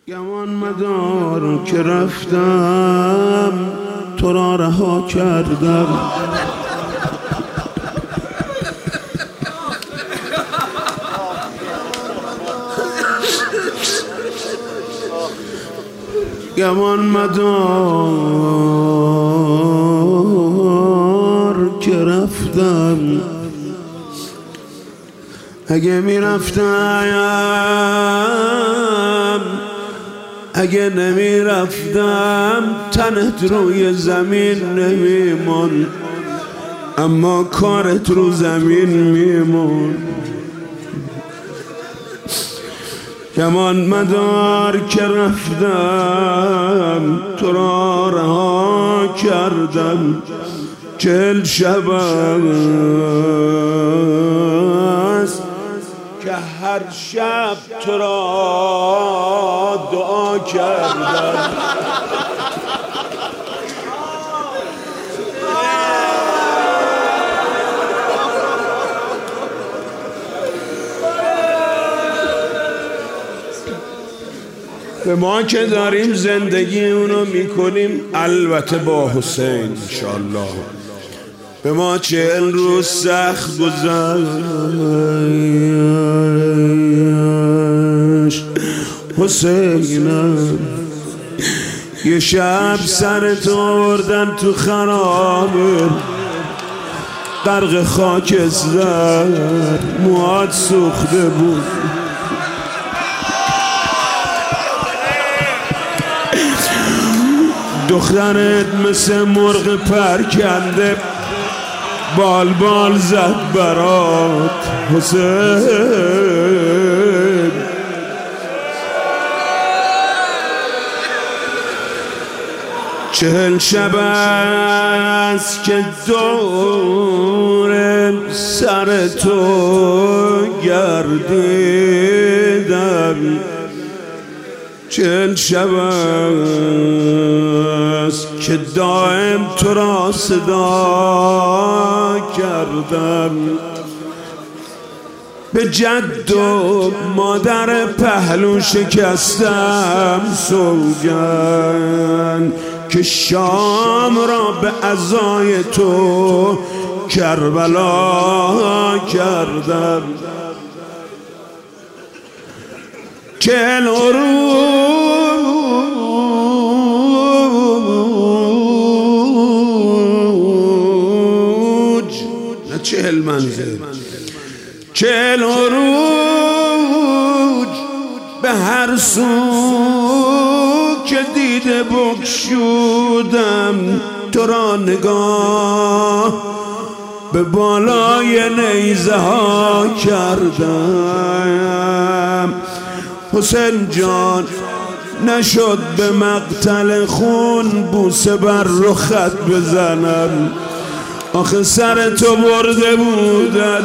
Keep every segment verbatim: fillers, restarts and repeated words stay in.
گمان مدار که رفتم تو را رها کردم، گمان مدار که رفتم، اگه می رفتم اگه نمی رفتم تنت روی زمین نمیمون، اما کارت رو زمین میمون. گمان مدار که رفتم تو را رها کردم، چهل شب است که هر شب تو را دعا کردم. به ما که داریم زندگی اونو میکنیم، البته با حسین انشالله. به ما چهل روز سخت گذشت حسینم، یه شب سرت آوردن تو خرابه، غرق خاکستر، موهات سوخته بود، دخترت مثل مرغ پرکنده بال بال زد برات حسین. چهل شب است که دور سر تو گردیدم، چهل شب است که دائم تو را صدا کردم، به جد و مادر پهلو شکستم سوگند که شام را به عزای تو کربلا کردم. چهل عروج نه چهل منزل، چهل عروج به هر سو که دیده بگشودم، تو را نگاه به بالای نیزه ها کردم. حسین جان نشد به مقتل خون بوسه بر رخت بزنم، آخه سر تو برده بودن.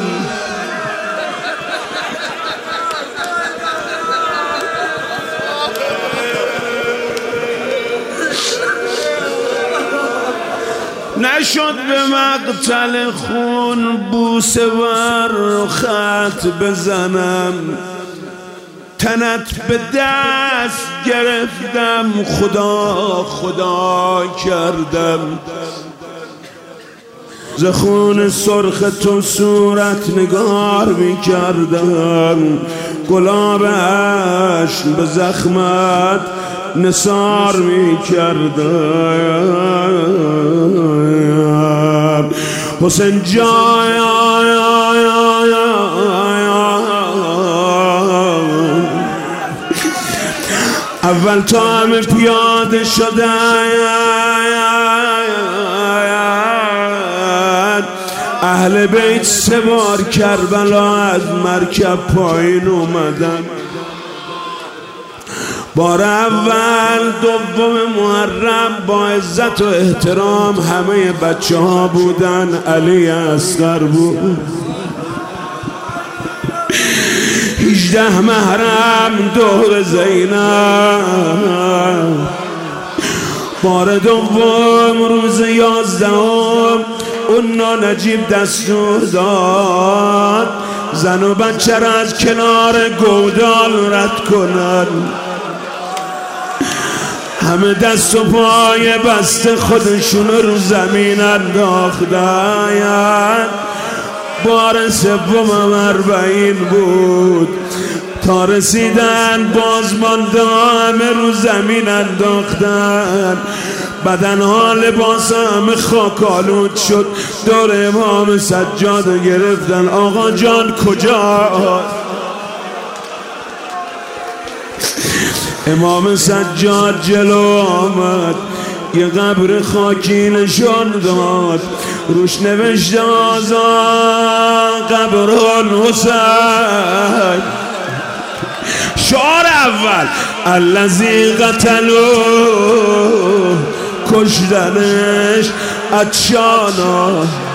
نشد به مقتل خون بوسه بر رخت بزنم، تنت به دست گرفتم خدا خدا کردم، ز خون سرخ تو صورت نگار می کردم، گلاب عشق به زخمت نثار می کردم. حسین جان اول تا همه پیاده شدن، اهل بیت سه بار کربلا از مرکب پایین اومدن. بار اول دوم محرم با عزت و احترام همه بچه ها بودن، علی اصغر بود، هجده محرم دور زینب. بار دوم روز یازدهم اون نجیب دستور داد زن و بچه را از کنار گودال رد کنن. همه دست و پای بسته خودشون رو زمین انداختن. بار سومم اربعین بود تا رسیدن باز مانده همه رو زمین انداختن. بدنها لباس همه خاکالود شد. دور امام سجاد گرفتن. آقا جان کجا؟ امام سجاد جلو آمد، یه قبر خاکی نشان داد، روش نوشته آزاد قبر حسین. شعار اول الذی قتلوه، کشتنش عطشانا.